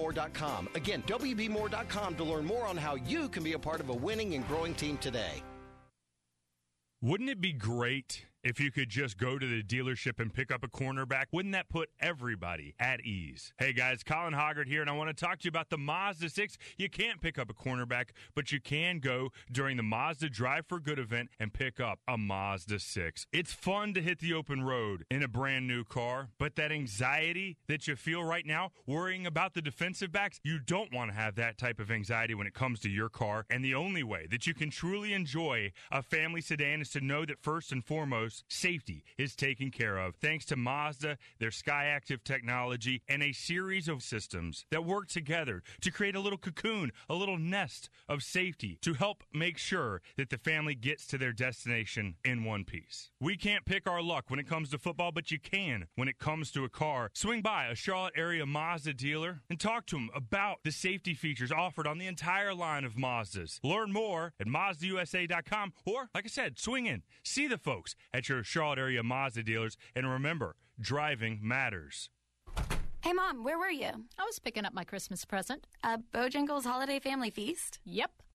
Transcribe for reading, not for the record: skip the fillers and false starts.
WBMore.com. Again, WBMore.com to learn more on how you can be a part of a winning and growing team today. Wouldn't it be great if you could just go to the dealership and pick up a cornerback? Wouldn't that put everybody at ease? Hey guys, Colin Hoggart here, and I want to talk to you about the Mazda 6. You can't pick up a cornerback, but you can go during the Mazda Drive for Good event and pick up a Mazda 6. It's fun to hit the open road in a brand new car, but that anxiety that you feel right now, worrying about the defensive backs, you don't want to have that type of anxiety when it comes to your car. And the only way that you can truly enjoy a family sedan is to know that first and foremost, safety is taken care of thanks to Mazda, their SkyActiv technology, and a series of systems that work together to create a little cocoon, a little nest of safety to help make sure that the family gets to their destination in one piece. We can't pick our luck when it comes to football, but you can when it comes to a car. Swing by a Charlotte area Mazda dealer and talk to them about the safety features offered on the entire line of Mazdas. Learn more at MazdaUSA.com, or, like I said, swing in, see the folks at your Charlotte area Mazda dealers, and remember, driving matters. Hey, Mom, where were you? I was picking up my Christmas present. Bojangles Holiday Family Feast? Yep.